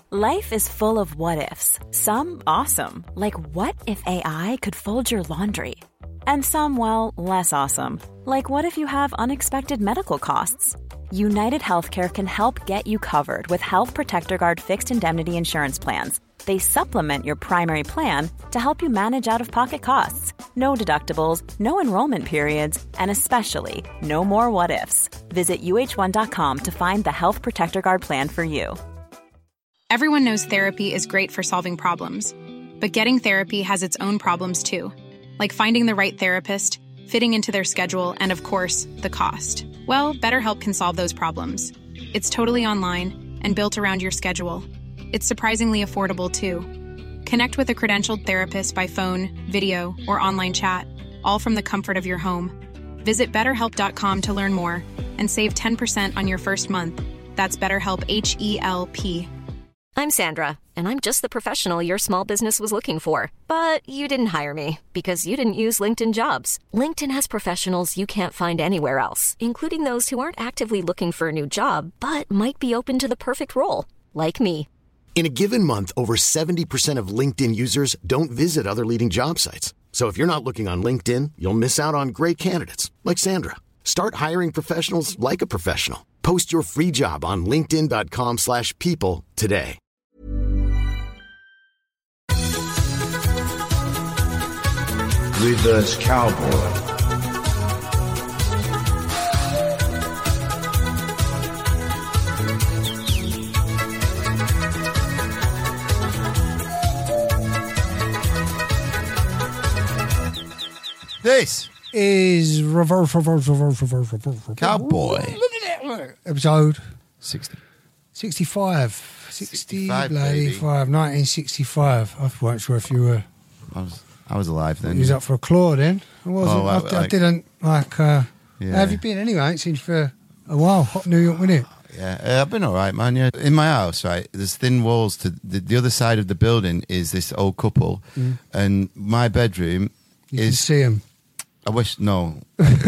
Life is full of what-ifs. Some awesome, like what if AI could fold your laundry? And some, well, less awesome, like what if you have unexpected medical costs? United Healthcare can help get you covered with Health Protector Guard fixed indemnity insurance plans. They supplement your primary plan to help you manage out-of-pocket costs. No deductibles, no enrollment periods, and especially no more what-ifs. Visit uh1.com to find the Health Protector Guard plan for you. Everyone knows therapy is great for solving problems, but getting therapy has its own problems too, like finding the right therapist, fitting into their schedule, and of course, the cost. Well, BetterHelp can solve those problems. It's totally online and built around your schedule. It's surprisingly affordable too. Connect with a credentialed therapist by phone, video, or online chat, all from the comfort of your home. Visit BetterHelp.com to learn more and save 10% on your first month. That's BetterHelp, H-E-L-P. I'm Sandra, and I'm just the professional your small business was looking for. But you didn't hire me because you didn't use LinkedIn Jobs. LinkedIn has professionals you can't find anywhere else, including those who aren't actively looking for a new job, but might be open to the perfect role, like me. In a given month, over 70% of LinkedIn users don't visit other leading job sites. So if you're not looking on LinkedIn, you'll miss out on great candidates like Sandra. Start hiring professionals like a professional. Post your free job on linkedin.com/people today. Reverse Cowboy. This is reverse Cowboy. Episode 60. 65. 65, bloody baby. 1965. I weren't sure if you were. I was alive then. You was up for a claw then. I wasn't. Oh, I didn't like. How have you been anyway? I ain't seen you for a while. Hot New York, wasn't it? Yeah, I've been all right, man. Yeah, in my house, right, there's thin walls to the other side of the building is this old couple, and my bedroom You can see them. I wish no,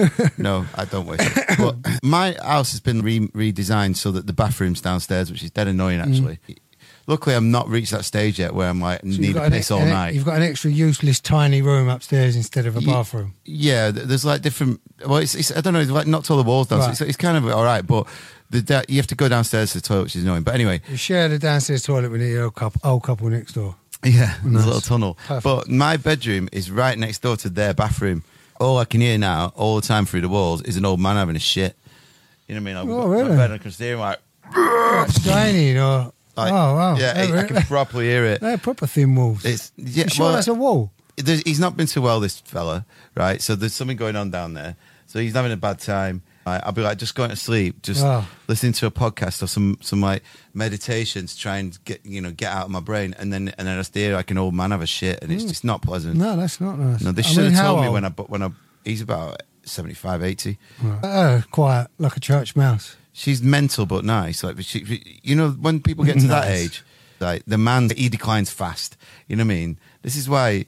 I don't wish. But my house has been redesigned so that the bathroom's downstairs, which is dead annoying actually. Luckily, I'm not reached that stage yet where I'm like need to piss all night. You've got an extra useless tiny room upstairs instead of a bathroom. Yeah, there's like different. Well, it's I don't know, like knocked all the walls down. Right. So it's kind of all right, but you have to go downstairs to the toilet, which is annoying. But anyway, You share the downstairs toilet with the old couple next door. yeah, Nice. there's a little tunnel. Perfect. But my bedroom is right next door to their bathroom. All I can hear now, all the time through the walls, is an old man having a shit. You know what I mean? Oh, really? My bed, I can steer him like, Draining or... like, oh, wow. yeah, I can properly hear it. They're proper thin walls. It's You sure that's a wall? He's not been so well, this fella, right? So there's something going on down there. So he's having a bad time. I'll be like, just going to sleep, just listening to a podcast or some like meditations, try and get out of my brain, and then I just hear like an old man have a shit, and it's just not pleasant. No, that's not nice. No, they should have told me when he's about 75, 80. Right. Quiet, like a church mouse. She's mental but nice. Like when people get to that age, like the man, he declines fast. You know what I mean? This is why.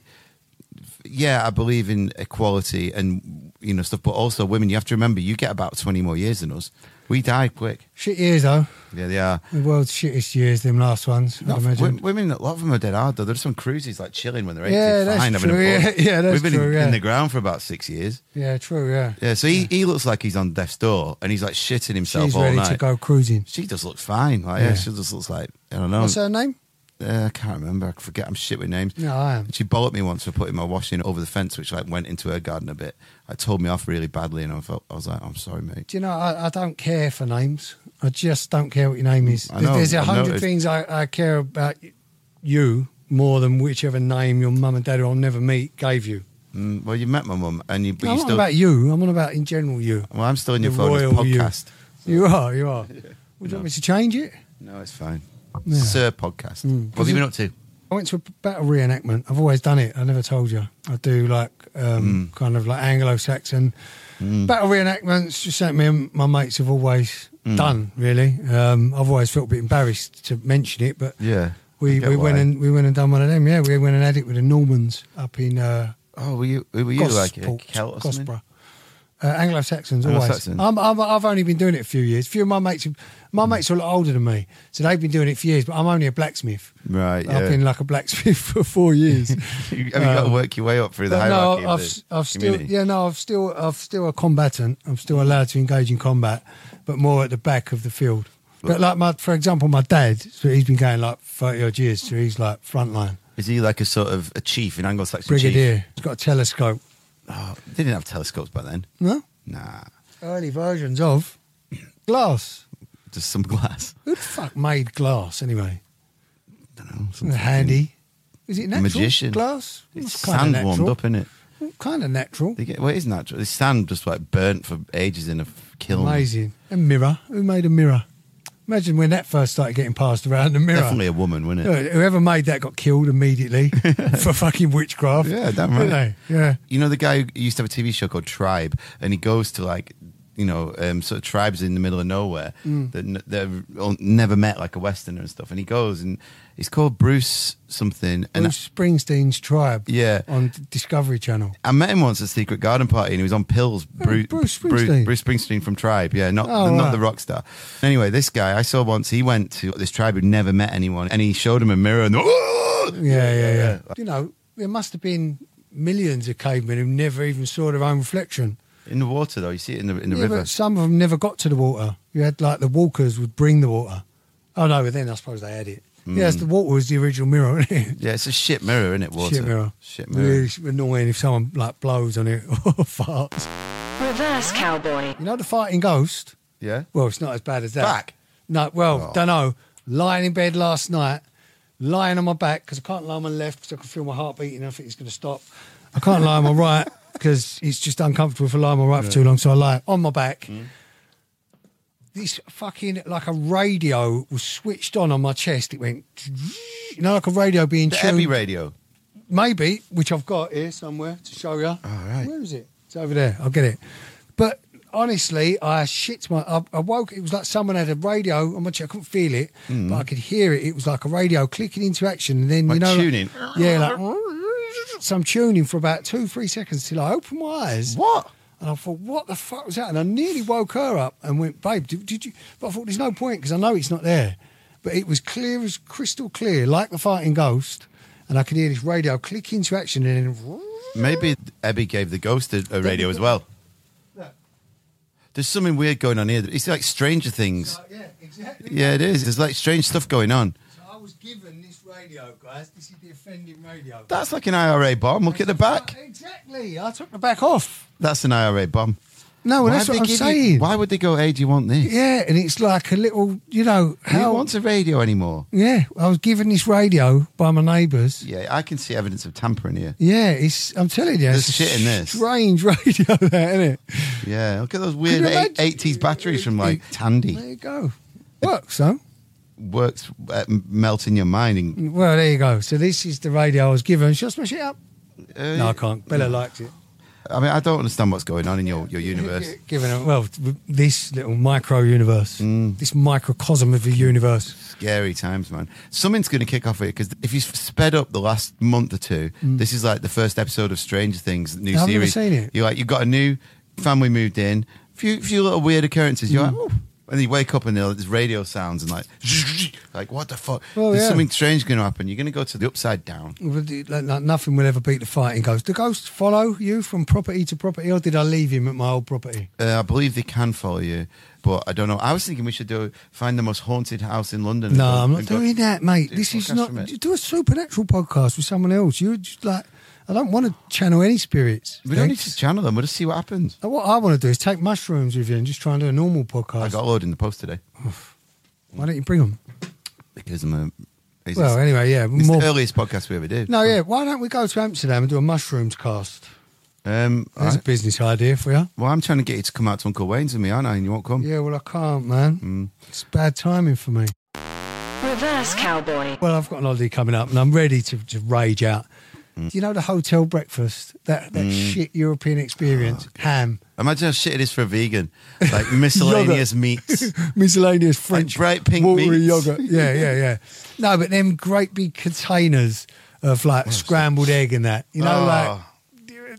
Yeah, I believe in equality and stuff, but also women. You have to remember, you get about 20 more years than us. We die quick. Shit years though. Yeah, they are. The world's shittest years, them last ones. I imagine. Women, a lot of them are dead hard though. There's some cruises like chilling when they're 80. Yeah, that's fine, true. having a ball. Yeah, that's We've been true. in the ground for about 6 years. Yeah, true. Yeah. Yeah, so he looks like he's on death's door and he's like shitting himself She's all ready night. to go cruising. She just looks fine. Like, Yeah. she just looks like, I don't know. What's her name? I can't remember. I forget. I'm shit with names. No, I am. She bollocked me once for putting my washing over the fence, which like went into her garden a bit. It told me off really badly, and I was like, I'm sorry, mate. Do you know, I don't care for names. I just don't care what your name is. I know, There's I've 100 noticed. things I care about you more than whichever name your mum and dad who I'll never meet gave you. Well, you met my mum, and I'm not about you. I'm on about in general you. Well, I'm still in your The phone as royal you. podcast. You are. Would you want me to change it? No, it's fine. Yeah. Sir podcast. What have you been up to? I went to a battle reenactment. I've always done it. I never told you. I do like kind of like Anglo-Saxon battle reenactments. Just something me and my mates have always done. Really, I've always felt a bit embarrassed to mention it, but Yeah. we went and done one of them. Yeah, we went and had it with the Normans up in Oh, were you like a Gosport, Celt or something? Gosport. Anglo-Saxons, always. Anglo-Saxon. I've only been doing it a few years. A few of my mates are a lot older than me, so they've been doing it for years, but I'm only a blacksmith. Right, yeah. I've been like a blacksmith for 4 years. Have you got to work your way up through the hierarchy of the community? I'm still a combatant. I'm still allowed to engage in combat, but more at the back of the field. But like for example, my dad, so he's been going like 30 odd years, so he's like frontline. Is he like a sort of a chief, an Anglo-Saxon Brigadier. chief? He's got a telescope. Oh, they didn't have telescopes back then. No? Nah. Early versions of glass. Just some glass. Who the fuck made glass anyway? Don't know. Some Handy. Is it natural? magician. Glass? It's kinda sand warmed up, isn't it? Kind of natural. Well, it is natural. It's sand just like burnt for ages in a kiln. Amazing. A mirror. Who made a mirror? Imagine when that first started getting passed around, the mirror. Definitely a woman, wasn't it? Whoever made that got killed immediately for fucking witchcraft. Yeah, damn right. Didn't they? Yeah. You know the guy who used to have a TV show called Tribe, and he goes to like, sort of tribes in the middle of nowhere that they've never met, like a Westerner and stuff. And he goes, and he's called Bruce something. Bruce Springsteen's Tribe. Yeah. On Discovery Channel. I met him once at a secret garden party, and he was on pills. Bruce Springsteen. Bruce Springsteen from Tribe, yeah, not right. the rock star. Anyway, this guy I saw once. He went to this tribe who'd never met anyone, and he showed him a mirror. And Yeah. You know, there must have been millions of cavemen who never even saw their own reflection. In the water, though, you see it in the Yeah, river. but some of them never got to the water. You had like the walkers would bring the water. Oh no, but then I suppose they had it. Yes, the water was the original mirror, isn't it? Yeah, it's a shit mirror, isn't it? Water. Shit mirror. Really annoying if someone like blows on it or farts. Reverse cowboy. You know the fighting ghost? Yeah. Well, it's not as bad as that. Back? No, well, don't know. Lying in bed last night, lying on my back because I can't lie on my left because I can feel my heart beating. I think it's going to stop. I can't lie on my right because it's just uncomfortable if I lie on my right for too long. So I lie on my back. This fucking, like a radio was switched on my chest. It went, you know, like a radio being The tuned. Abbey radio. Maybe, which I've got here somewhere to show you. Oh, right. Where is it? It's over there. I'll get it. But honestly, I woke. It was like someone had a radio on my chest. I couldn't feel it, but I could hear it. It was like a radio clicking into action, and then Like tuning? Like some tuning for about 2-3 seconds till I opened my eyes. What? And I thought, what the fuck was that? And I nearly woke her up and went, babe, did you? But I thought, there's no point because I know it's not there. But it was clear as crystal clear, like the fighting ghost. And I could hear this radio click into action and then... Maybe Abby gave the ghost a radio as well. There's something weird going on here. It's like Stranger Things. Yeah, exactly. Yeah, it is. There's like strange stuff going on. So I was given this radio, guys. This is the offending radio. That's like an IRA bomb. Look at the back. Exactly. I took the back off. That's an IRA bomb. No, well, that's what I'm saying. Why would they go, hey, do you want this? Yeah, and it's like a little, you know... Who wants a radio anymore? Yeah, I was given this radio by my neighbours. Yeah, I can see evidence of tampering here. Yeah, I'm telling you, There's it's shit in this. Strange radio there, isn't it? Yeah, look at those weird Could you imagine- 80s batteries from like Tandy. There you go. Works, though. Works at melting your mind. And, Well, there you go. So this is the radio I was given. Shall I smash it up? No, I can't. Bella likes it. I mean, I don't understand what's going on in your universe. Given it, well, this little micro universe, this microcosm of the universe. Scary times, man. Something's going to kick off here because if you sped up the last month or two, this is like the first episode of Stranger Things, new I've never series. seen it. You've got a new family moved in, few little weird occurrences. You're like, oh. And you wake up and there's radio sounds and like what the fuck? Well, There's yeah. something strange going to happen. You're going to go to the upside down. Like, nothing will ever beat the fighting ghost. The ghost follow you from property to property, or did I leave him at my old property? I believe they can follow you, but I don't know. I was thinking we should find the most haunted house in London. No, I'm not doing that, mate. do This a is podcast not. from it. You do a supernatural podcast with someone else. You're just like, I don't want to channel any spirits. We don't need Thanks. to channel them. We'll just see what happens. What I want to do is take mushrooms with you and just try and do a normal podcast. I got a load in the post today Why don't you bring them? because I'm a. Well, anyway, yeah. It's more- the earliest podcast we ever did. No, yeah. Why don't we go to Amsterdam and do a mushrooms cast? There's right. a business idea for you. Well, I'm trying to get you to come out to Uncle Wayne's with me, aren't I? And you won't come. Yeah, well, I can't, man. It's bad timing for me. Reverse cowboy. Well, I've got an holiday coming up and I'm ready to rage out. Do you know the hotel breakfast? That shit European experience? Ham. Imagine how shit it is for a vegan. Like miscellaneous meats. Miscellaneous French bright pink watery meats. yogurt. Yeah. No, but them great big containers of like scrambled egg and that. You know, Oh. like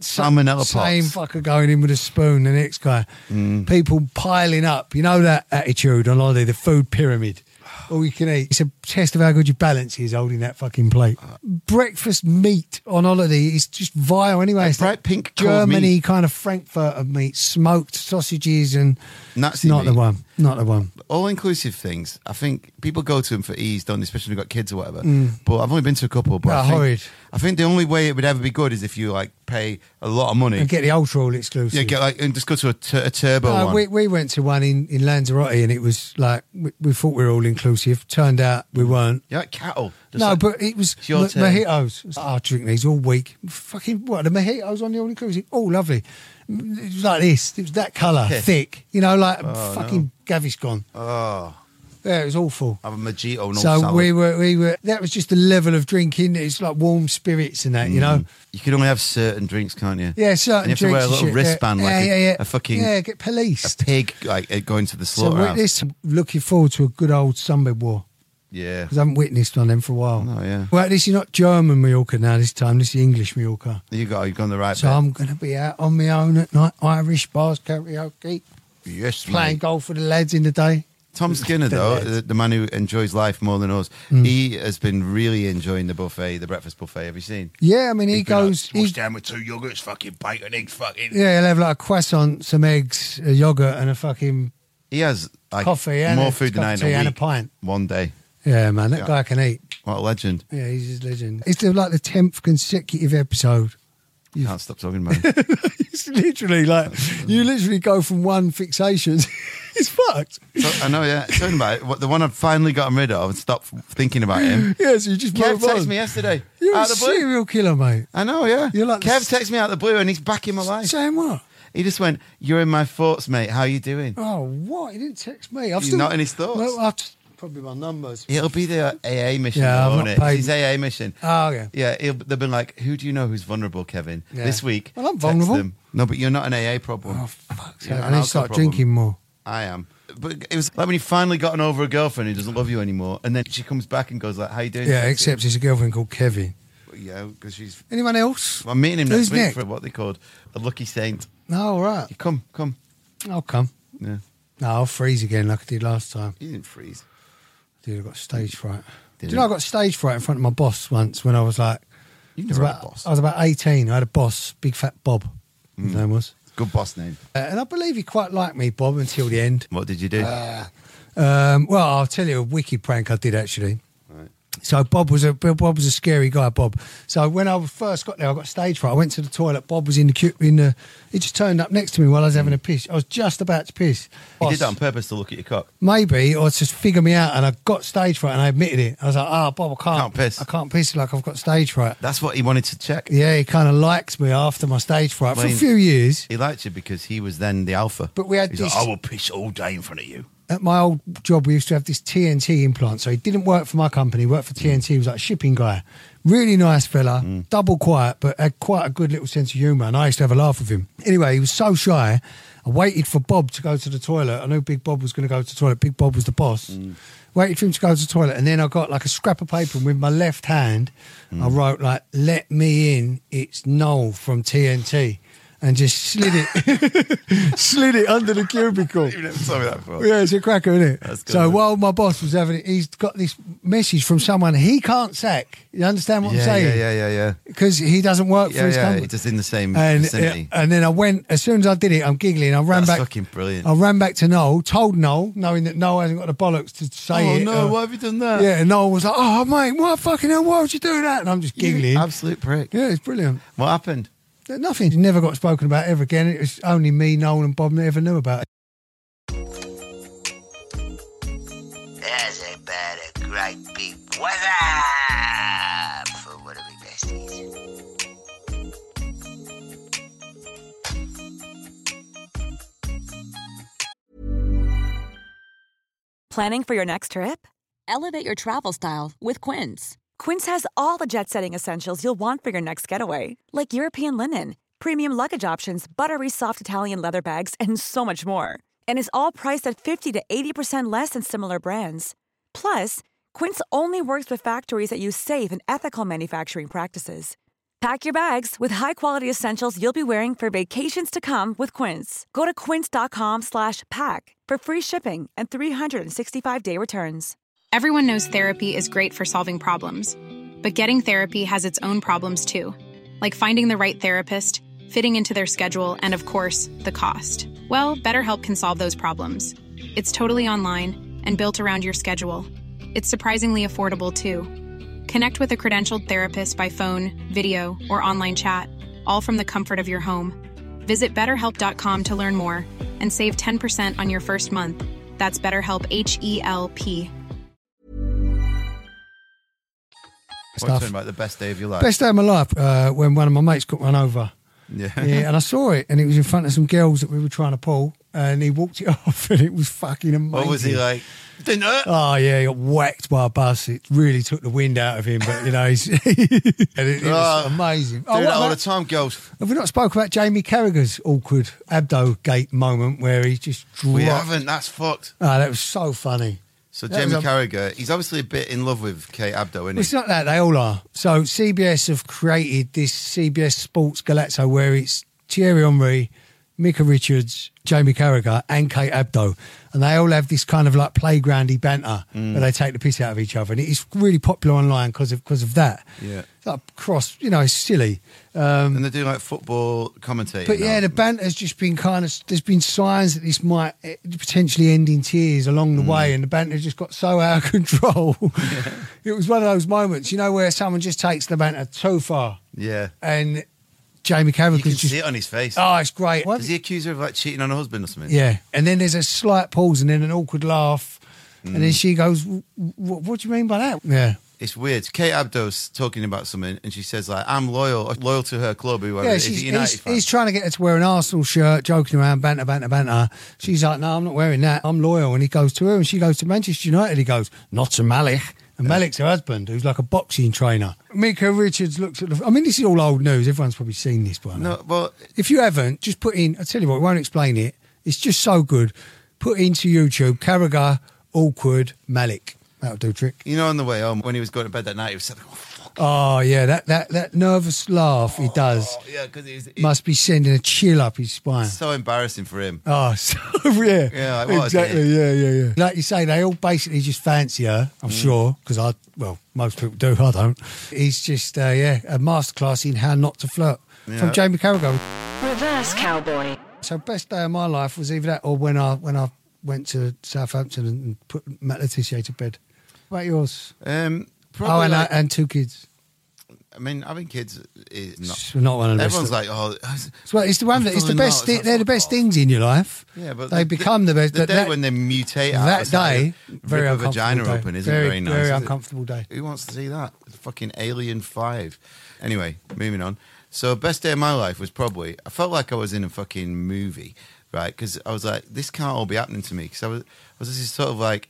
Salmonella same pots. fucker going in with a spoon, the next guy. People piling up. You know that attitude on holiday, the food pyramid. All you can eat. It's a test of how good your balance is holding that fucking plate. Breakfast meat on holiday is just vile anyway. It's bright like pink cold Germany meat. kind of Frankfurter meat, smoked sausages and Nazi not the meat. one. Not the one. All-inclusive things, I think people go to them for ease, don't they? Especially if they've got kids or whatever. But I've only been to a couple. But Horrid. I think the only way it would ever be good is if you like pay a lot of money. And get the ultra all exclusive. Yeah, and just go to a turbo No, one. we went to one in Lanzarote and it was like, we thought we were all inclusive. Turned out we weren't. You're like cattle. Just No, like- but it was It's your turn. mojitos. It's like, I drink these all week. Fucking what? The mojitos on the all inclusive. Oh, lovely. It was like this. It was that colour, Yeah. thick. You know, like fucking Gaviscon. Oh, Yeah, it was awful. have a mojito and all So salad. we were. That was just the level of drinking. It's like warm spirits and that. You know. You can only have certain drinks, can't you? Yeah, certain And you have to wear a drinks little and shit. wristband, yeah. like yeah, a fucking get policed. a pig, like going to the So slaughterhouse. this looking forward to a good old sunbed war. Yeah. Because I haven't witnessed on them for a while. Oh, yeah. Well, this is not German Mallorca now this time. This is English Mallorca. You've gone the right So bit. I'm going to be out on my own at night, Irish bars, karaoke, Yes, playing mate. golf with the lads in the day. Tom Skinner, though, the man who enjoys life more than us, he has been really enjoying the buffet, the breakfast buffet. Have you seen? Yeah, I mean, he He's been like, goes... "Smashed down with 2 yogurts, fucking bacon, eggs, fucking... yeah, he'll have like a croissant, some eggs, a yoghurt and a fucking... He has like Coffee and more a food than cup I of in tea a and a week. pint. One day. Yeah, man, that Yeah. guy can eat. What a legend. Yeah, he's his legend. It's like the 10th consecutive episode. Can't stop talking about it. It's literally like, you literally go from one fixation. It's fucked. So, I know, yeah. Talking about it, the one I've finally gotten rid of and stopped thinking about him. Yeah, so you just Kev move on. texted me yesterday. You're out a of the blue. serial killer, mate. I know, yeah. You're like Kev the- texted me out of the blue and he's back in my life. Saying what? He just went, "You're in my thoughts, mate. How you doing?" Oh, what? He didn't text me. He's not in his thoughts. Well, probably my numbers. It'll be the AA mission, Yeah, I've won't not it? paid- It's his AA mission. Oh, yeah. Yeah, they've been like, "Who do you know who's vulnerable, Kevin?" Yeah. This week, Well, I'm text vulnerable. them. No, but you're not an AA problem. Oh, fuck's You're sake. an I need to alcohol start problem. drinking more. I am. But it was like when you've finally gotten over a girlfriend who doesn't love you anymore, and then she comes back and goes like, "How you doing?" Yeah, sexy?" except it's a girlfriend called Kevin. Yeah, because she's. Anyone else? I'm meeting him Who's next week next? for what they called a lucky saint. No, all right. You come. I'll come. Yeah, No, I'll freeze again like I did last time. you didn't freeze. Dude, I got stage fright. Did Do you know I you? got stage fright in front of my boss once when I was like... You've I was never had about- a boss. I was about 18. I had a boss, Big Fat Bob, his name was. Good boss name. And I believe he quite liked me, Bob, until the end. What did you do? Well, I'll tell you a wicked prank I did actually. Right. So Bob was a scary guy, Bob. So when I first got there, I got stage fright. I went to the toilet. Bob was in the. He just turned up next to me while I was having a piss. I was just about to piss. He did that on purpose to look at your cock. Maybe, or to just figure me out, and I got stage fright, and I admitted it. I was like, Bob, I Can't piss. I can't piss like I've got stage fright. That's what he wanted to check. Yeah, he kind of liked me after my stage fright for a Well, few years. He liked you because he was then the alpha. But we had He's this- like, I will piss all day in front of you. At my old job, we used to have this TNT implant. So he didn't work for my company, he worked for TNT. He was like a shipping guy. Really nice fella, double quiet, but had quite a good little sense of humour. And I used to have a laugh with him. Anyway, he was so shy. I waited for Bob to go to the toilet. I knew Big Bob was going to go to the toilet. Big Bob was the boss. Waited for him to go to the toilet. And then I got like a scrap of paper. And with my left hand, I wrote like, "Let me in. It's Noel from TNT." And just slid it under the cubicle. You never told me that before. Yeah, it's a cracker, isn't it? That's good, So man. while my boss was having it, he's got this message from someone he can't sack. You understand what I'm saying? Yeah. Because he doesn't work for his Yeah, company. just in the same And, vicinity. and then I went, as soon as I did it, I'm giggling. I ran That's back. fucking brilliant. I ran back to Noel, told Noel, knowing that Noel hasn't got the bollocks to say it. why have you done that? Yeah, and Noel was like, "Oh, mate, what fucking hell? Why would you do that?" And I'm just You giggling. absolute prick. Yeah, it's brilliant. What happened? Nothing. It never got spoken about ever again. It was only me, Noel, and Bob that ever knew about it. There's a bad, a great big what's up for one of my besties. Planning for your next trip? Elevate your travel style with Quince. Quince has all the jet-setting essentials you'll want for your next getaway, like European linen, premium luggage options, buttery soft Italian leather bags, and so much more. And is all priced at 50 to 80% less than similar brands. Plus, Quince only works with factories that use safe and ethical manufacturing practices. Pack your bags with high-quality essentials you'll be wearing for vacations to come with Quince. Go to quince.com/pack for free shipping and 365-day returns. Everyone knows therapy is great for solving problems, but getting therapy has its own problems too, like finding the right therapist, fitting into their schedule, and of course, the cost. Well, BetterHelp can solve those problems. It's totally online and built around your schedule. It's surprisingly affordable too. Connect with a credentialed therapist by phone, video, or online chat, all from the comfort of your home. Visit BetterHelp.com to learn more and save 10% on your first month. That's BetterHelp, H-E-L-P. What are you talking about? The best day of your life? Best day of my life, when one of my mates got run over. Yeah. Yeah, and I saw it, and it was in front of some girls that we were trying to pull, and he walked it off, and it was fucking amazing. What was he like? Didn't hurt? Oh, yeah, he got whacked by a bus. It really took the wind out of him, but, you know, it was amazing. Do that all the time, girls. Have we not spoke about Jamie Carragher's awkward Abdo gate moment where he just dropped? We haven't. That's fucked. Oh, that was so funny. So Jamie Carragher, he's obviously a bit in love with Kate Abdo, isn't he? It's not that, they all are. So CBS have created this CBS Sports Galazzo where it's Thierry Henry, Micah Richards, Jamie Carragher and Kate Abdo. And they all have this kind of like playgroundy banter where they take the piss out of each other. And it's really popular online because of that. Yeah. It's like it's silly. And they do like football commentating. But yeah, the banter's just been there's been signs that this might potentially end in tears along the way, and the banter just got so out of control. Yeah. It was one of those moments, you know, where someone just takes the banter too far. Yeah. And Jamie Carragher you can see it on his face. Oh, it's great. Does he accuse her of like cheating on her husband or something? Yeah. And then there's a slight pause and then an awkward laugh. And then she goes, what do you mean by that? Yeah. It's weird. Kate Abdo's talking about something and she says like, I'm loyal to her club, whoever. Yeah, Is it United fan? he's trying to get her to wear an Arsenal shirt, joking around, banter. She's like, no, I'm not wearing that. I'm loyal. And he goes to her and she goes to Manchester United. He goes, not to Malik. And Malik's her husband, who's like a boxing trainer. Micah Richards looks at this is all old news. Everyone's probably seen this by now. No, well, if you haven't, just put in, I'll tell you what, I won't explain it. It's just so good. Put into YouTube, Carragher, awkward, Malik. That'll do a trick. You know, on the way home, when he was going to bed that night, he was saying, oh, fuck. Oh, yeah, that nervous laugh he does Yeah, because he must be sending a chill up his spine. so embarrassing for him. Oh, so, yeah. Yeah, like, what exactly, yeah. Like you say, they all basically just fancy her, I'm sure, because most people do, I don't. He's just, a masterclass in how not to flirt. Yeah. From Jamie Carragher. Reverse cowboy. So best day of my life was either that or when I went to Southampton and put Matt Letizia to bed. What about yours? Probably and two kids. I mean, having kids is not one of them. Everyone's like, oh, it's the one that it's the best. They're the best things in your life. Yeah, but they become the best. The day when they mutate out that day, very rip a uncomfortable vagina day. open isn't very nice. Very uncomfortable day. Who wants to see that? It's fucking Alien 5. Anyway, moving on. So, best day of my life was probably, I felt like I was in a fucking movie, right? Because I was like, this can't all be happening to me. Because I was this sort of like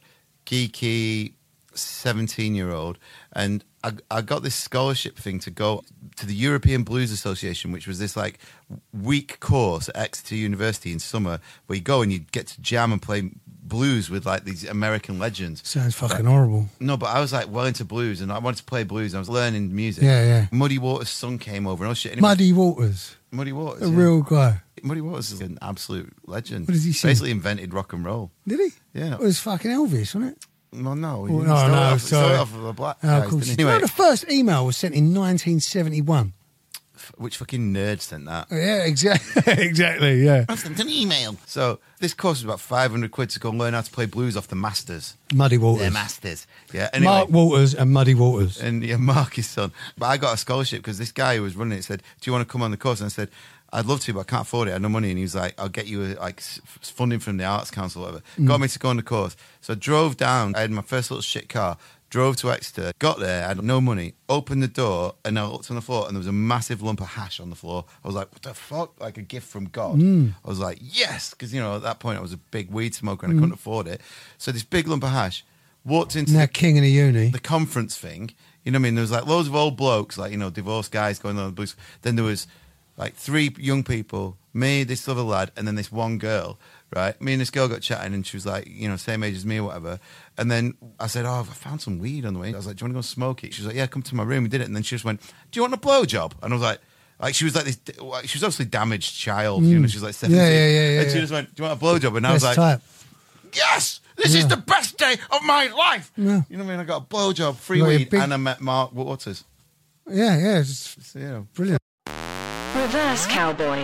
geeky 17-year-old, and I got this scholarship thing to go to the European Blues Association, which was this like week course at Exeter University in summer, where you go and you get to jam and play blues with like these American legends. Sounds fucking horrible. No, but I was like well into blues, and I wanted to play blues. And I was learning music. Yeah. Muddy Waters' son came over and all shit. And Muddy Waters, Muddy Waters, a real guy. Muddy Waters is an absolute legend. What does he sing? Basically invented rock and roll. Did he? Yeah. It was fucking Elvis, wasn't it? Well, no. No, sorry. Off of the black Oh, guys, of course. didn't he? You know, Anyway, the first email was sent in 1971. which fucking nerd sent that? Yeah, exactly, yeah. I sent an email. So this course was about 500 quid to go learn how to play blues off the Masters. Muddy Waters. The Masters. Yeah. Anyway. Mark Waters and Muddy Waters. And yeah, Mark, his son. But I got a scholarship because this guy who was running it said, do you want to come on the course? And I said, I'd love to, but I can't afford it. I had no money. And he was like, I'll get you funding from the Arts Council or whatever. Got me to go on the course. So I drove down. I had my first little shit car. Drove to Exeter. Got there. I had no money. Opened the door and I looked on the floor and there was a massive lump of hash on the floor. I was like, what the fuck? Like a gift from God. I was like, yes. Because, you know, at that point I was a big weed smoker and I couldn't afford it. So this big lump of hash. Walked into Now king of the uni. the conference thing. You know what I mean? There was like loads of old blokes, like, you know, divorced guys going on the blues. Then there was like 3 young people, me, this other lad, and then this one girl, right? Me and this girl got chatting, and she was like, you know, same age as me or whatever. And then I said, I found some weed on the way. I was like, do you want to go smoke it? She was like, yeah, come to my room. We did it. And then she just went, do you want a blowjob? And I was like, she was like this, she was obviously a damaged child, you know, she was like 17. Yeah. And she just went, do you want a blowjob? And I was like, type. yes, this is the best day of my life. Yeah. You know what I mean? I got a blowjob, free weed, and I met Mark Waters. Yeah. It's brilliant. Reverse Cowboy.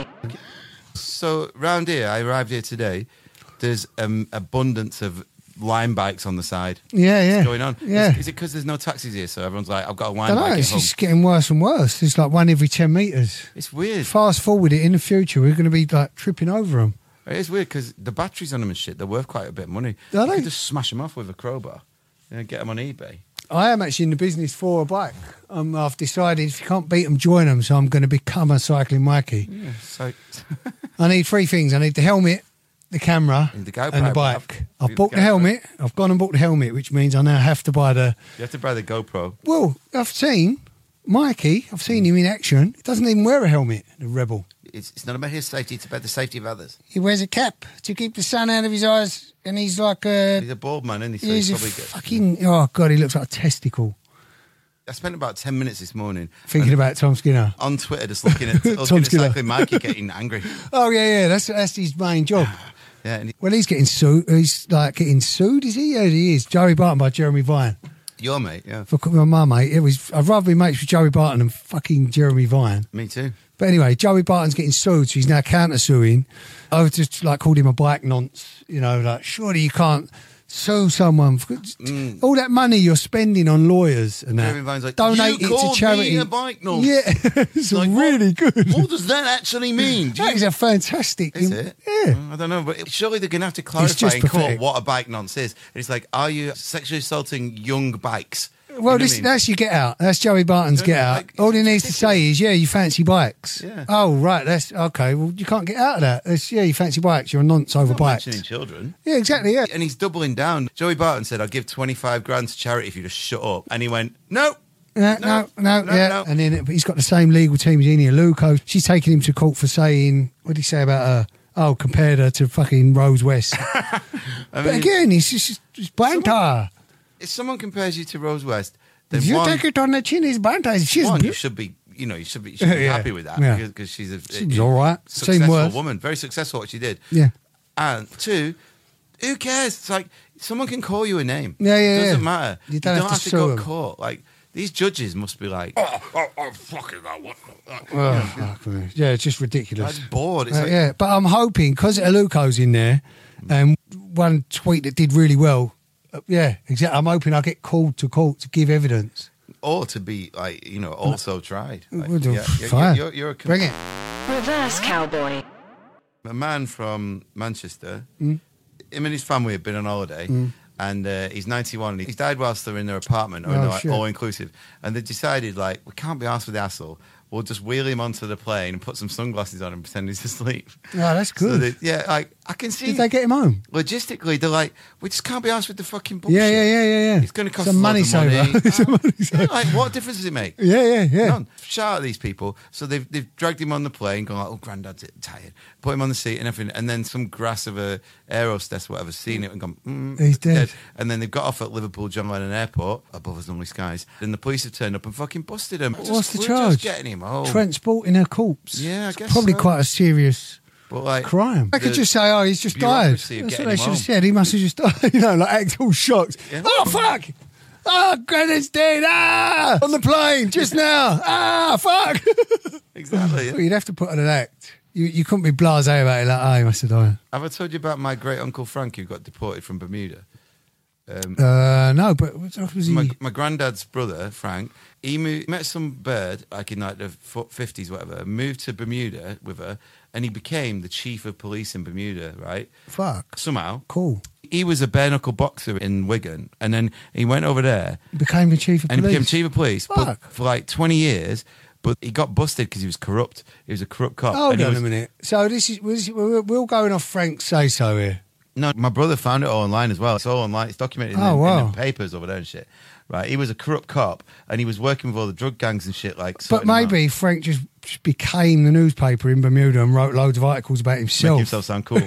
So round here, I arrived here today, there's abundance of Lime bikes on the side. Yeah. What's going on? Yeah. Is it because there's no taxis here? So everyone's like, I've got a Lime I don't bike know, at it's home. just getting worse and worse. It's like one every 10 metres. It's weird. Fast forward it, in the future, we're going to be like tripping over them. It is weird because the batteries on them and shit, they're worth quite a bit of money. Are You they? could just smash them off with a crowbar. Get them on eBay. I am actually in the business for a bike. I've decided if you can't beat them, join them. So I'm going to become a cycling Mikey. Yeah, so I need 3 things. I need the helmet, the camera, And the GoPro, and the bike. I've bought the helmet. I've gone and bought the helmet, which means I now have to buy the... you have to buy the GoPro. Well, I've seen Mikey. I've seen him in action. He doesn't even wear a helmet, the rebel. It's not about his safety, it's about the safety of others. He wears a cap to keep the sun out of his eyes, and he's like a... He's a bald man, isn't he? So He's a probably good. fucking... Oh, God, he looks like a testicle. I spent about 10 minutes this morning Thinking about Tom Skinner. on Twitter just looking at Tom Skinner. Cycling Mikey getting angry. Oh, yeah, that's his main job. Yeah, and Well, he's getting sued. He's like getting sued, is he? Yeah, he is. Joey Barton by Jeremy Vine. your mate, yeah. For my mate, I'd rather be mates with Joey Barton than fucking Jeremy Vine. Me too. But anyway, Joey Barton's getting sued, so he's now counter-suing. I've just like called him a bike nonce, you know, like surely you can't sue someone. All that money you're spending on lawyers and that, Jeremy Vine's like, donate you it to called charity. me a bike nonce. Yeah, it's Like, really good. What does that actually mean? That is a fantastic. Is it? Yeah. I don't know, but surely they're going to have to clarify just in court pathetic. what a bike nonce is. It's like, are you sexually assaulting young bikes? Well, You know what I mean? that's your get out. That's Joey Barton's Yeah, get out. like, All he it's needs to say is, yeah, you fancy bikes. Yeah. Oh, right. That's okay. Well, you can't get out of that. It's, yeah, you fancy bikes. You're a nonce over Not bikes. mentioning children. Yeah, exactly. Yeah. And he's doubling down. Joey Barton said, I'll give 25 grand to charity if you just shut up. And he went, no. No, yeah. no. And then he's got the same legal team as Enia Luco. She's taking him to court for saying, what did he say about her? Oh, compared her to fucking Rose West. But again, he's just banter. If someone compares you to Rose West, then If you one, take it on the chin, it's banter. She's you should be, you should be happy with that Yeah. because she's a Seems all right. Same successful worth. woman, very successful at what she did. Yeah. And two, who cares? It's like someone can call you a name. Yeah, It doesn't yeah. matter. You don't have to to sue go them. to court. Like these judges must be like, fucking that one. Oh, fuck me. Yeah, it's just ridiculous. I'm bored. It's like, Yeah, but I'm hoping, because Aluko's in there, and one tweet that did really well, yeah, exactly. I'm hoping I get called to court to give evidence. or to be like, also tried. Like, We'll do yeah, fine. you're a Bring it. Reverse Cowboy. A man from Manchester. Him and his family have been on holiday. And he's 91. He's died whilst they're in their apartment, or in Oh, their, shit. all inclusive. And they decided, like, we can't be arsed with the hassle. We'll just wheel him onto the plane and put some sunglasses on and pretend he's asleep. Oh, that's good. So like, I can see. Did they get him home? Logistically, they're like, we just can't be arsed with the fucking bullshit. Yeah. It's going to cost It's a money loads of money. saver. It's a money Yeah, saver. like, what difference does it make? Yeah. None. Shout at these people. So they've dragged him on the plane, gone like, oh, granddad's tired. Put him on the seat and everything. And then some grass of a aerostess, whatever, seen it and gone, He's dead. And then they've got off at Liverpool John Lennon Airport, above us lonely skies. And the police have turned up and fucking busted him. What's the We're charge? just getting him home. Transporting a corpse. Yeah, I It's guess probably so. quite a serious But like, crime. I could just say, oh, he's just died. bureaucracy of That's what getting they him should have home. said. He must have just died. Like act all shocked. Yeah. Oh, fuck. Oh, granddad's dead. Ah, on the plane just now. Ah, fuck. Exactly. Well, you'd have to put on an act. You couldn't be blasé about it. Like, oh, he must have died. Have I told you about my great uncle Frank who got deported from Bermuda? No, but what was he? My granddad's brother, Frank, he met some bird, like in like the 50s, whatever, moved to Bermuda with her, and he became the chief of police in Bermuda, right? Fuck. Somehow. Cool. He was a bare-knuckle boxer in Wigan, and then he went over there, Became the chief of and police. he became chief of police but Fuck. for like 20 years, but he got busted because he was corrupt. He was a corrupt cop. Hold and he on was, a minute. So we're all going off Frank's say-so here. No, my brother found it all online as well. It's all online. It's documented in, Oh, the, wow. in the papers over there and shit. Right, he was a corrupt cop, and he was working with all the drug gangs and shit. Like, But sorting them out. maybe Frank just just became the newspaper in Bermuda and wrote loads of articles about Make himself. himself sound cool.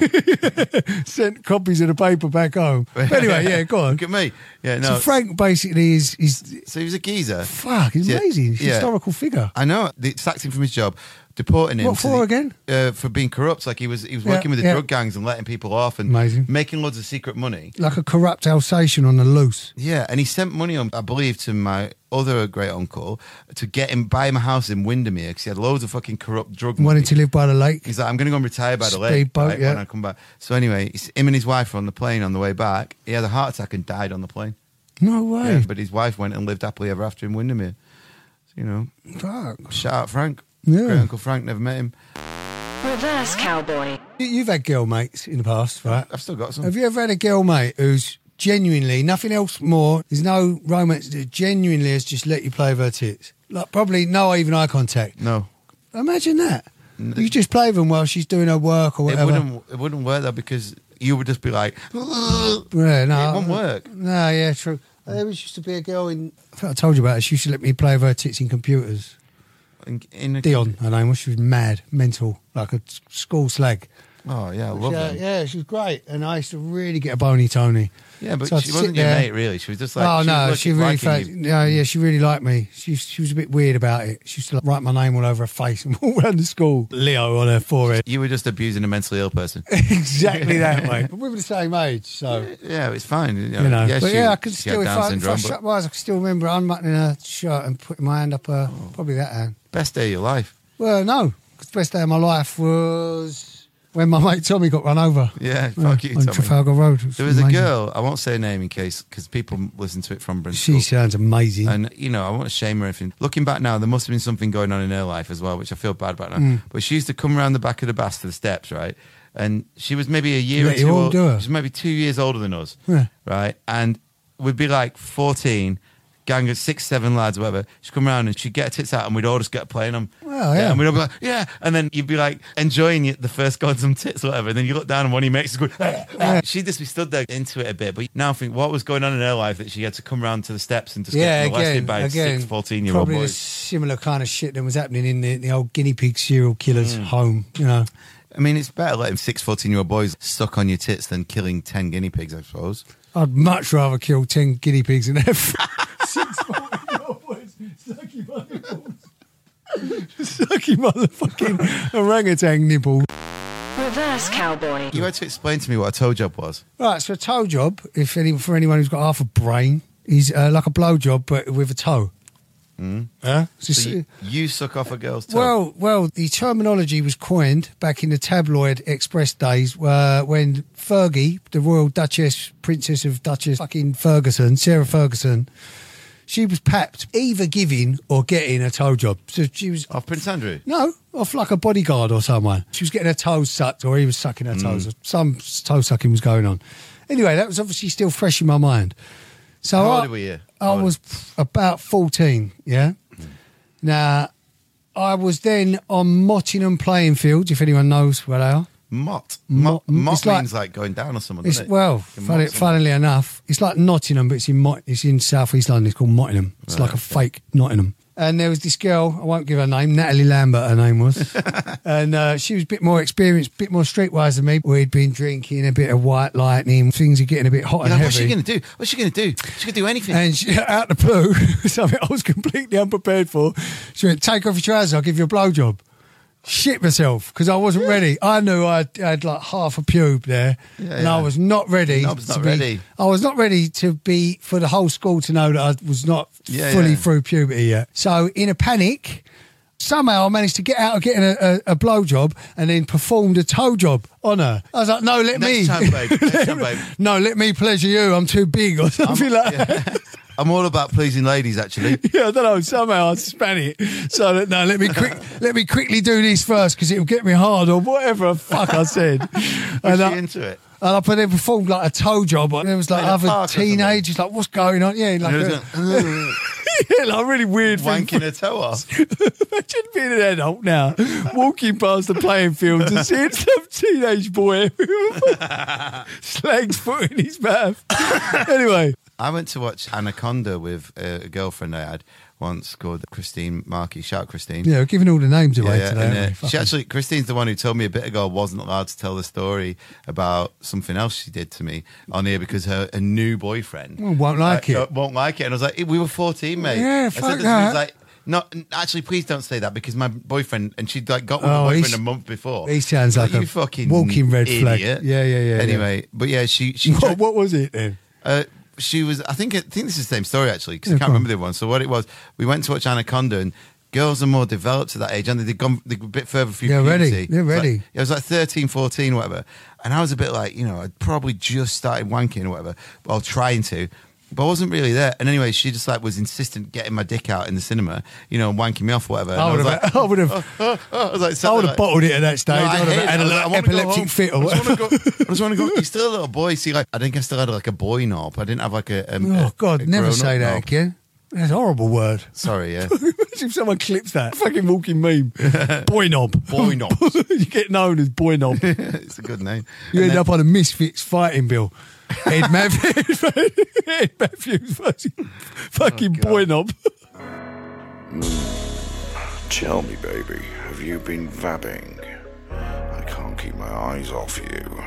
Sent copies of the paper back home. But anyway, yeah, go on. Look at me. Yeah, no. So Frank basically is So he was a geezer. fuck, he's amazing. He's a historical figure. I know. They sacked him from his job, deporting him. What for again? For being corrupt. Like he was working with the drug gangs and letting people off and Amazing. making loads of secret money. Like a corrupt Alsatian on the loose. Yeah, and he sent money on, I believe, to my other great uncle to get him, buy him a house in Windermere because he had loads of fucking corrupt drug money. Wanted to live by the lake. He's like, I'm going to go and retire by the lake Speedboat, yeah. when I come back. So anyway, him and his wife were on the plane on the way back. He had a heart attack and died on the plane. No way. Yeah, but his wife went and lived happily ever after in Windermere. So, you know, Fuck. shout out Frank. Yeah. Great Uncle Frank, never met him. Reverse cowboy. You've had girl mates in the past, right? I've still got some. Have you ever had a girl mate who's genuinely, nothing else more, there's no romance, that genuinely has just let you play with her tits? Like, probably no even eye contact. No. Imagine that. You just play with them while she's doing her work or whatever. It wouldn't work though because you would just be like, Yeah, no. it won't work. No, yeah, true. There used to be a girl in, I think I told you about her, she used to let me play with her tits in computers. Dion, her name was. She was mad, mental, like a school slag. Oh, yeah, I love them. Yeah, she was great. And I used to really get a bony Tony. Yeah, but So I'd she wasn't sit your there. mate, really. She was just like, Oh, no, was she really liking you. yeah, she really liked me. She was a bit weird about it. She used to write my name all over her face and walk around the school. Leo on her forehead. You were just abusing a mentally ill person. Exactly that, mate. But we were the same age, so... Yeah, it's fine. You You know, yes, but yeah, I could she had still, if Down I syndrome, shut but my eyes, I could still remember unbuttoning her shirt and putting my hand up her, probably that hand. best day of your life. Well, no, 'cause the best day of my life was when my mate Tommy got run over. Yeah, fuck you, on Tommy. Trafalgar Road. There was a amazing. girl, I won't say her name in case, because people listen to it from Bristol. She sounds amazing. And, you know, I won't shame her or anything. Looking back now, there must have been something going on in her life as well, which I feel bad about now. Mm. But she used to come around the back of the bus to the steps, right? And she was maybe a year Yeah, or two you all old. do her. She was maybe 2 years older than us, Yeah. right? And we'd be like 14, gang of 6, 7 lads, whatever. She'd come around and she'd get her tits out and we'd all just get playing them. Well, yeah. And we'd all be like, yeah. And then you'd be like enjoying the first gods and tits or whatever. And then you look down and one of your mates is going, she'd just be stood there into it a bit. But now I think what was going on in her life that she had to come around to the steps and just get molested by 6, 14-year-old probably boys. the similar kind of shit that was happening in the old guinea pig serial killer's home, you know. I mean, it's better letting 6, 14-year-old boys suck on your tits than killing 10 guinea pigs, I suppose. I'd much rather kill 10 guinea pigs than have 6 14-year-old boys sucky my nipples. Sucky motherfucking orangutan nipple. Reverse cowboy. You had to explain to me what a toe job was. Right, so a toe job, for anyone who's got half a brain, is like a blow job but with a toe. Yeah? So you suck off a girl's toe? Well, the terminology was coined back in the tabloid Express days when Fergie, the Royal Duchess, Princess of Duchess fucking Ferguson, Sarah Ferguson, she was papped either giving or getting a toe job. So she was... Off Prince Andrew? No, off like a bodyguard or someone. She was getting her toes sucked or he was sucking her toes. Or some toe sucking was going on. Anyway, that was obviously still fresh in my mind. So How old were you? I was about 14, yeah? Now, I was then on Mottingham playing fields, if anyone knows where they are. Mott Mott- means it's like going down or something, It's, doesn't it? well, You can mott someone. funnily enough, it's like Nottingham, but it's in South East London. It's called Mottingham. It's like a fake Nottingham. And there was this girl, I won't give her name, Natalie Lambert, her name was. And she was a bit more experienced, a bit more streetwise than me. We'd been drinking a bit of White Lightning. Things are getting a bit hot and You're like, heavy. what's she going to do? What's she going to do? She can do anything. And she, out the blue, something I was completely unprepared for, she went, take off your trousers, I'll give you a blowjob. Shit myself, because I wasn't ready. I knew I had like half a pube there, and I was not ready. I was not ready. I was not ready to be, for the whole school to know that I was not fully through puberty yet. So in a panic, somehow I managed to get out of getting a blowjob and then performed a toe job on her. I was like, no, let me. Next time, babe. No, let me pleasure you. I'm too big or something like that. I'm all about pleasing ladies, actually. Yeah, I don't know. Somehow I span it so that no, let me quickly do this first because it'll get me hard or whatever the fuck I said. Was she into it? And I then performed like a toe job. And there was like In a other park or something? teenagers like, what's going on? Yeah, like, And it was going, yeah, like a really weird thing. wanking her toe off. Imagine being an adult now, walking past the playing field and seeing some teenage boy with slag's foot in his mouth. Anyway, I went to watch Anaconda with a girlfriend I had once called Christine Markey. Shout out Christine. Yeah, we're giving all the names away today. And, Christine's the one who told me a bit ago I wasn't allowed to tell the story about something else she did to me on here because her new boyfriend won't like it. Won't like it. And I was like, we were 14, mate. Yeah, fuck that. He was like, no, actually, please don't say that because my boyfriend, and she'd like got with my boyfriend a month before. He sounds like a fucking walking red idiot. flag. Yeah. Anyway, but yeah, she what was it then? She was. I think this is the same story actually because I can't remember the one. So what it was, we went to watch Anaconda, and girls are more developed at that age, and they're a bit further through puberty. They're ready. It was like 13, 14, whatever. And I was a bit like, I'd probably just started wanking or whatever, or trying to. But I wasn't really there. And anyway, she just like was insistent getting my dick out in the cinema, wanking me off or whatever. I would have bottled it at that stage. I would have had an epileptic fit or whatever. I just want to go. You're still a little boy. See, like, I think I still had like a boy knob. I didn't have like a oh, God, never say that knob. again. That's a horrible word. Sorry, yeah. Imagine if someone clips that. Fucking walking meme. Boy knob. Boy knob. You get known as boy knob. It's a good name. You end up on a Misfits fighting bill. Ed Matthews fucking boy knob. Tell me, baby, have you been vabbing? I can't keep my eyes off you.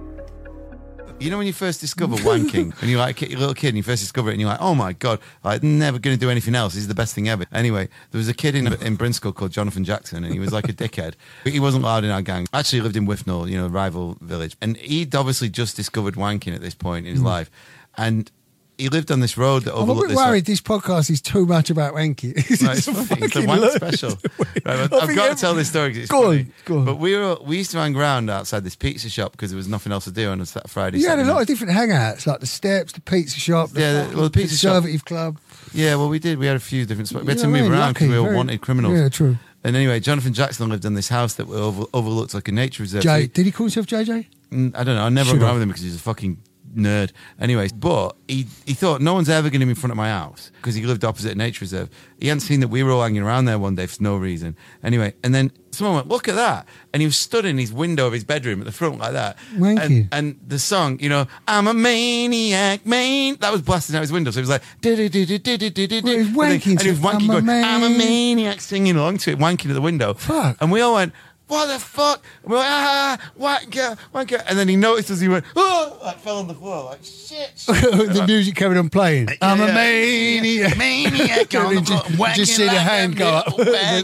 You know when you first discover wanking, and you're like you're a little kid, and you first discover it, and you're like, oh my God, I'm never going to do anything else. This is the best thing ever. Anyway, there was a kid in Brinscoll called Jonathan Jackson, and he was like a dickhead. He wasn't allowed in our gang. Actually, he lived in Withnell, rival village. And he'd obviously just discovered wanking at this point in his life. And he lived on this road that overlooked this. I'm a bit worried this podcast is too much about wanking. It's a wank special. Right, I've got to tell this story because it's funny. Go on. But we used to hang around outside this pizza shop because there was nothing else to do on a Friday. You had a lot of different hangouts, like the Steps, the pizza shop, the pizza shop, conservative club. Yeah, well, we did. We had a few different spots. We had to move around because we were wanted criminals. Yeah, true. And anyway, Jonathan Jackson lived in this house that overlooked like a nature reserve. Did he call himself JJ? I don't know. I never hung around with him because he's a fucking nerd. Anyway, but he thought no one's ever going to be in front of my house because he lived opposite a nature reserve. He hadn't seen that we were all hanging around there one day for no reason. Anyway, and then someone went, look at that. And he was stood in his window of his bedroom at the front like that. And the song, I'm a maniac, that was blasting out his window. So he was like, and he was wanking, going, I'm a maniac, singing along to it, wanking at the window. Fuck. And we all went, what the fuck? And we're like, wanker. And then he noticed as he went, like fell on the floor, like, shit. The music coming on playing. I'm a maniac. Maniac on the floor. Just see the hand go up.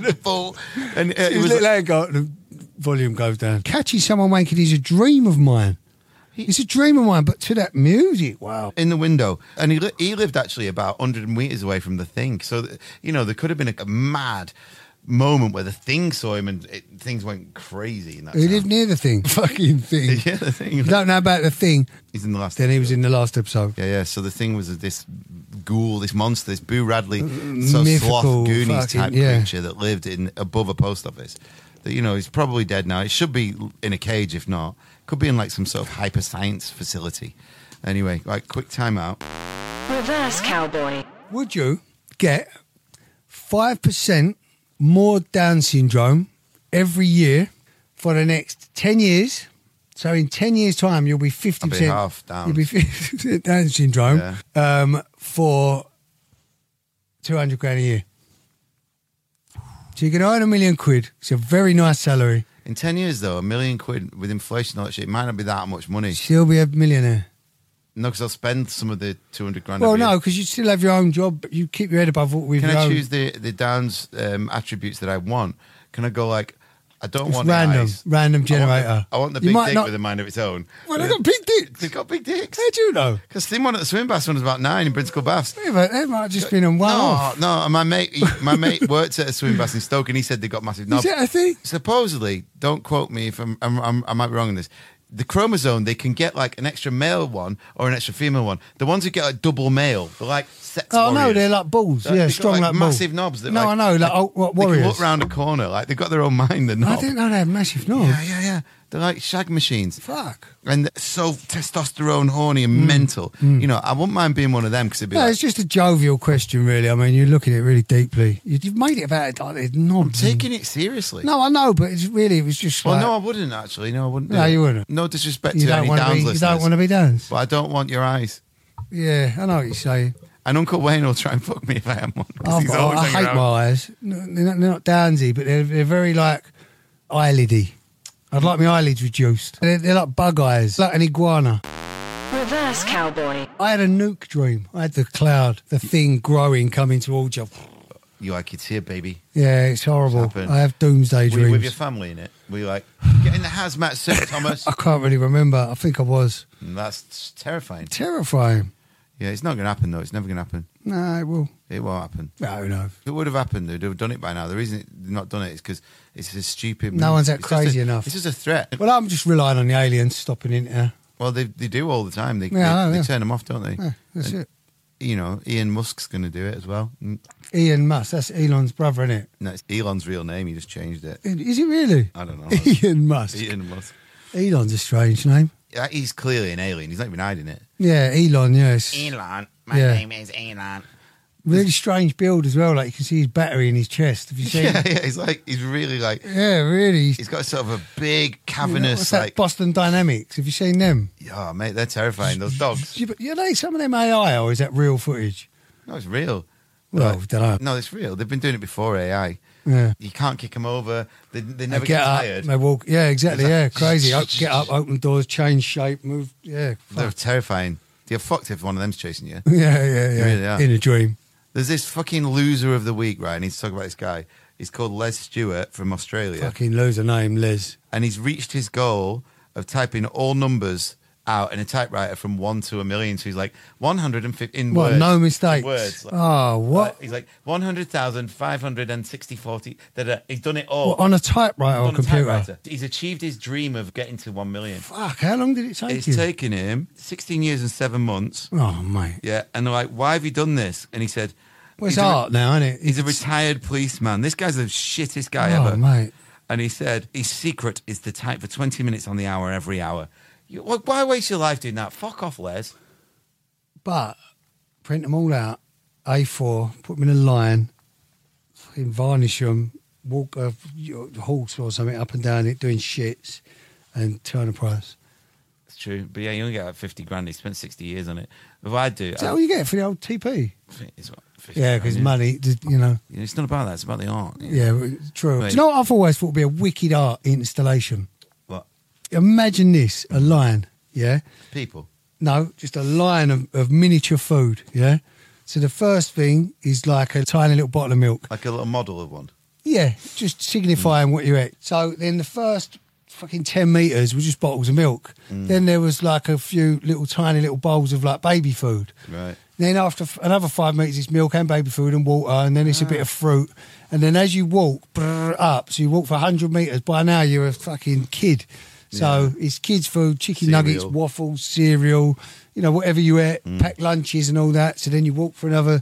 And his little hand go up, the volume goes down. Catching someone wanking is a dream of mine. It's a dream of mine, but to that music, wow. In the window. And he lived actually about 100 meters away from the Thing. So, there could have been a mad moment where the Thing saw him and things went crazy. He lived near the Thing. Fucking Thing. Yeah, the Thing. You don't know about the Thing. He's in the last Then episode. he was in the last episode. Yeah. So the Thing was this ghoul, this monster, this Boo Radley, sloth Goonies type creature that lived above a post office. That, he's probably dead now. It should be in a cage, if not. Could be in like some sort of hyper science facility. Anyway, quick time out. Reverse cowboy. Would you get 5% more Down syndrome every year for the next 10 years? So in 10 years' time, you'll be 50%. I'll be half Down. You'll be 50% Down syndrome for 200 grand a year. So you can earn £1 million. It's a very nice salary. In 10 years, though, £1 million with inflation and all that shit, it might not be that much money. Still be a millionaire. No, because I'll spend some of the 200 grand. Well, no, because you still have your own job. But you keep your head above what we've. Can I choose the Downs attributes that I want? Can I go like, I don't want random generator. I want the big dick with a mind of its own. Well, they've got big dicks. They've got big dicks. How do you know? Because Slim one at the swim baths when I was about 9 in Brinscoll Baths. Yeah, but they might have just been on one off. No, my mate worked at a swim bath in Stoke and he said they got massive knobs. Is that a thing? Supposedly, don't quote me if I might be wrong on this. The chromosome, they can get like an extra male one or an extra female one. The ones who get like double male, they're like sex warriors. No, they're like bulls. They've strong got, like massive bulls. knobs. That, I know, like warriors. They can look round a corner, like they've got their own mind. The knob. I didn't know they had massive knobs. Yeah. They're like shag machines. Fuck. And they're so testosterone horny and mental. I wouldn't mind being one of them because it'd be it's just a jovial question, really. I mean, you look at it really deeply. You've made it about like knobs. I'm taking it seriously. No, I know, but it was just like... Well, no, I wouldn't, actually. No, I wouldn't. No, you wouldn't. No disrespect to any Downs listeners. You don't want to be Downs. But I don't want your eyes. Yeah, I know what you're saying. And Uncle Wayne will try and fuck me if I am one. 'cause he's always I hanging hate around. my eyes. No, they're not downsy, but they're very like eyelidy. I'd like my eyelids reduced. They're like bug eyes, like an iguana. Reverse Cowboy. I had a nuke dream. I had the cloud, the thing growing, coming towards you. You like it's here, baby. Yeah, it's horrible. What's happened? I have doomsday Were dreams. you with your family in it? Were you like, get in the hazmat suit, Thomas? I can't really remember. I think I was. That's terrifying. Terrifying. Yeah, it's not going to happen, though. It's never going to happen. No, it will. It won't happen. No, no. If it would have happened, they'd have done it by now. The reason they've not done it is because it's a stupid No move. one's that It's just crazy enough. It's just a threat. Well, I'm just relying on the aliens stopping in there. Well, they do all the time. They I know, they turn them off, don't they? Yeah, that's And, it. You know, Ian Musk's going to do it as well. Elon Musk, that's Elon's brother, isn't it? No, it's Elon's real name. He just changed it. Is it really? I don't know. Elon Musk. Ian Musk. Elon's a strange name. Yeah, he's clearly an alien. He's not even hiding it. Yeah, Elon, yes. Elon. Yeah. name is Elon. Really strange build as well. Like you can see his battery in his chest. Have you seen Yeah, it? yeah. He's really like. Yeah, really. He's got sort of a big cavernous What's that, like. Boston Dynamics? Have you seen them? Oh, mate, they're terrifying. Those dogs. Are they some of them AI or is that real footage? No, it's real. Well, don't know. No, it's real. They've been doing it before AI. Yeah. You can't kick them over. They never They get up, tired. They walk. Yeah, exactly. Yeah, It's crazy. like- Get up, open doors, change shape, move. Yeah, They're fuck. terrifying. You're fucked if one of them's chasing you. Yeah. They really are. In a dream. There's this fucking loser of the week, right? I need to talk about this guy. He's called Les Stewart from Australia. Fucking loser name, Liz. And he's reached his goal of typing all numbers out in a typewriter from 1 to 1,000,000. So he's like 150 in What? words. No mistakes. In words. Like, Oh, what? he's like 100,560, 40. He's done it all. What, on a typewriter or on a computer? typewriter. He's achieved his dream of getting to 1 million. Fuck, how long did it take It's you? taken him 16 years and 7 months. Oh, mate. Yeah. And they're like, why have you done this? And he said, Well, it's he's a- art now, isn't it? He's a retired policeman. This guy's the shittest guy Oh, ever. mate. And he said his secret is to type for 20 minutes on the hour every hour. Why waste your life doing that? Fuck off, Les. But print them all out, A4, put them in a line, fucking varnish them, walk a horse or something up and down it doing shits, and turn a price. It's true. But yeah, you only get like 50 grand. He spent 60 years on it. If I do... Is that all you get for the old TP? It's what, 50 Yeah, grand, because money, you know. Yeah, it's not about that. It's about the art. Yeah, true. Right. Do you know what I've always thought would be a wicked art installation? What? Imagine this, a line, yeah? People. No, just a line of miniature food, yeah? So the first thing is like a tiny little bottle of milk. Like a little model of one. Yeah, just signifying what you ate. So then the first fucking 10 metres were just bottles of milk. Then there was like a few tiny little bowls of like baby food. Right. Then after another 5 metres, it's milk and baby food and water, and then it's a bit of fruit. And then as you walk up, so you walk for 100 metres, by now you're a fucking kid. So it's kids' food, chicken nuggets, waffles, cereal, you know, whatever you ate, packed lunches and all that. So then you walk for another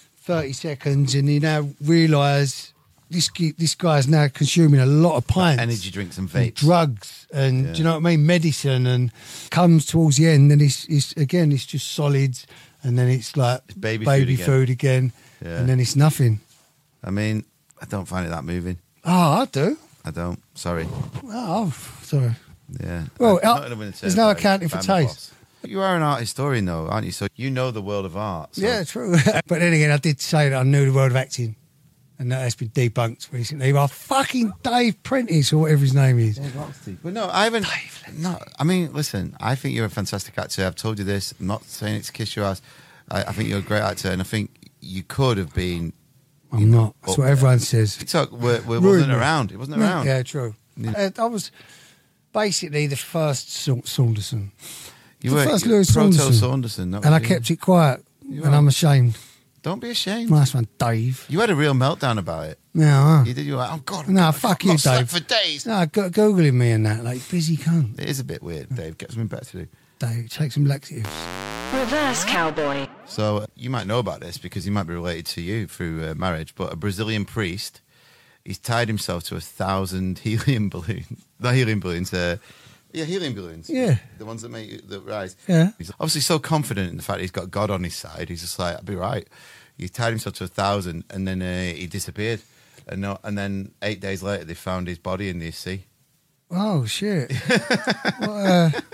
30 seconds and you now realise this guy's now consuming a lot of pints. Energy drinks and and vapes. drugs and, do you know what I mean, medicine, and comes towards the end and it's just solids, and then it's like It's baby food again, Yeah. and then it's nothing. I mean, I don't find it that moving. Oh, I do. I don't. Sorry. Oh, sorry. Yeah. Well, I'm not gonna win a there's no turn accounting by for my taste. boss. You are an art historian, though, aren't you? So you know the world of art. So. Yeah, true. But then again, I did say that I knew the world of acting, and that has been debunked recently by fucking Dave Prentice or whatever his name is. But no, I haven't. No, I mean, listen, I think you're a fantastic actor. I've told you this. I'm not saying it to kiss your ass. I think you're a great actor, and I think you could have been. I'm not. That's what everyone says. TikTok wasn't around. It wasn't around. Yeah, true. Yeah. I was basically the first Saunderson. You The were first you were Lewis Proto Saunderson. Saunderson. that And I was you. kept it quiet, You and are. I'm ashamed. Don't be ashamed. Nice one, Dave. You had a real meltdown about it. Yeah, You did. You were like, oh God. No, I've fuck not you, slept Dave. for days. No, Googling me and that, like, busy cunt. It is a bit weird, Dave. Get something better to do. Dave, take some laxatives. Reverse Cowboy. So you might know about this because he might be related to you through marriage. But a Brazilian priest, he's tied himself to 1,000 helium balloons. Not helium balloons. Helium balloons. Yeah. The ones that rise. Yeah. He's obviously so confident in the fact that he's got God on his side. He's just like, I'll be right. He tied himself to 1,000 and then he disappeared. And then 8 days later, they found his body in the sea. Oh, shit.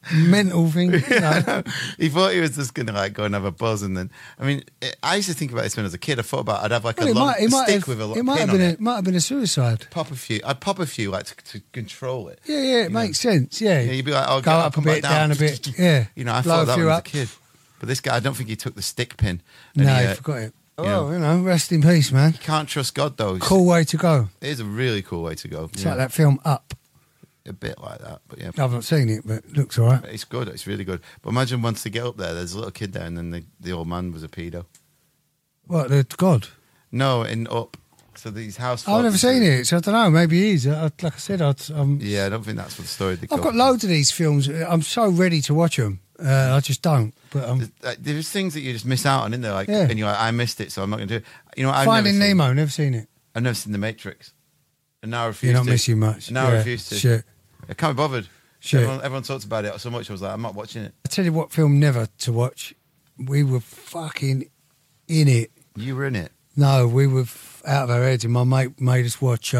mental thing. You know. He thought he was just going to like go and have a buzz, and then I mean, I used to think about this when I was a kid. I thought about I'd have like a long stick with a long pin on it. It might have been a suicide. I'd pop a few like to control it. Yeah, it makes sense. Yeah, you'd be like, oh, go up a bit, down a bit. Yeah, you know, I thought that when I was a kid. But this guy, I don't think he took the stick pin. No, he forgot it. Oh, you know, rest in peace, man. You can't trust God, though. Cool way to go. It is a really cool way to go. It's like that film Up. A bit like that, but yeah. I've not seen it, but it looks all right. It's good. It's really good. But imagine once they get up there, there's a little kid there, and then the old man was a pedo. What, the God? No, in Up. So these house. I've never seen it, so I don't know. Maybe he is. Like I said, yeah, I don't think that's what the story. I've got loads of these films. I'm so ready to watch them. I just don't. But there's things that you just miss out on, isn't there? Like, and you're like, I missed it, so I'm not going to do it. You know, Finding Nemo. Never seen it. I've never seen The Matrix, and now I refuse. You're not missing much. And now I refuse to. Shit. I can't be bothered. Shit. Everyone talks about it so much. I was like, I'm not watching it. I tell you what, film never to watch. We were fucking in it. You were in it. No, we were out of our heads, and my mate made us watch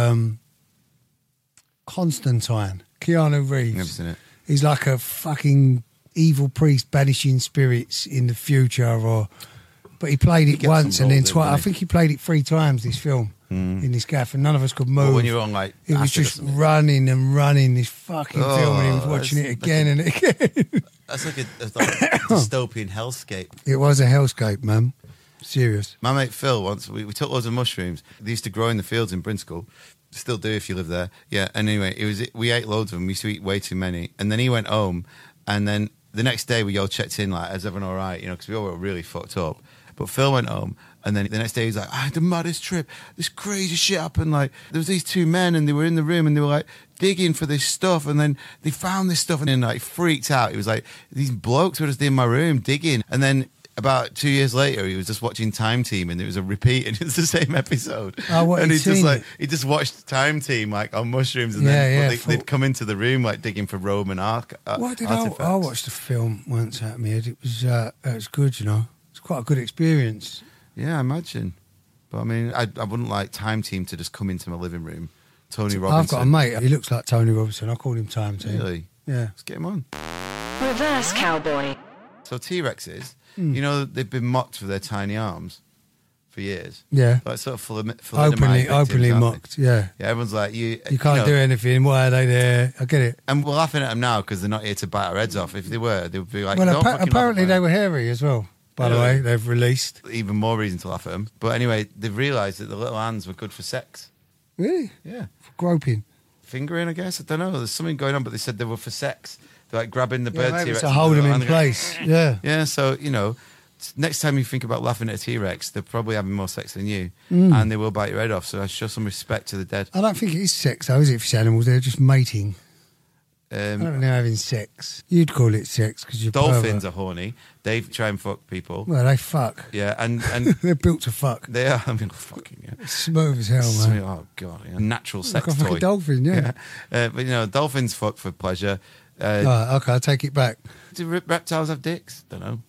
Constantine. Keanu Reeves. Never seen it. He's like a fucking evil priest banishing spirits in the future, but he played it once and then twice. I think he played it 3 times. This film in this gaff, and none of us could move. Well, when you're on like, it was just running and running this fucking film, and he was watching it again and again. That's like a dystopian hellscape. It was a hellscape, man. Serious. My mate Phil, once we took loads of mushrooms. They used to grow in the fields in Brinscoll. Still do if you live there. Yeah. And anyway, we ate loads of them. We used to eat way too many. And then he went home, and then the next day we all checked in, like, is everyone all right? You know, because we all were really fucked up. But Phil went home, and then the next day he was like, I had the maddest trip. This crazy shit happened. Like, there was these 2 men, and they were in the room, and they were like digging for this stuff, and then they found this stuff, and then like freaked out. He was like, these blokes were just in my room digging, and then about 2 years later, he was just watching Time Team, and it was a repeat, and it's the same episode. Oh, what? And he just watched Time Team like on mushrooms, and they'd come into the room like digging for Roman artifacts. I watched a film once out of my head. It was good, you know. It's quite a good experience. Yeah, I imagine. But I mean, I wouldn't like Time Team to just come into my living room. Tony Robinson. I've got a mate. He looks like Tony Robinson. I call him Time Team. Really? Yeah. Let's get him on. Reverse Cowboy. So T-Rexes, you know, they've been mocked for their tiny arms for years. Yeah. Like sort of openly mocked. Yeah. Yeah. Everyone's like, you can't do anything. Why are they there? I get it. And we're laughing at them now because they're not here to bite our heads off. If they were, they would be like, well, apparently they were hairy as well. By the way, they've released. Even more reason to laugh at them. But anyway, they've realised that the little hands were good for sex. Really? Yeah. For groping. Fingering, I guess. I don't know. There's something going on, but they said they were for sex. They're like grabbing the bird T-Rex. To hold them in place. Yeah. Yeah, so, you know, next time you think about laughing at a T-Rex, they're probably having more sex than you, and they will bite your head off. So I show some respect to the dead. I don't think it is sex, though, is it, for animals? They're just mating. I don't think they're having sex. You'd call it sex because you're dolphins are horny. They try and fuck people. Well, they fuck. Yeah, and they're built to fuck. They are. I mean, fucking yeah. Smooth as hell, man. Oh god, yeah. Natural sex like toy. Like a dolphin, yeah. But you know, dolphins fuck for pleasure. Okay, I'll take it back. Do reptiles have dicks? Don't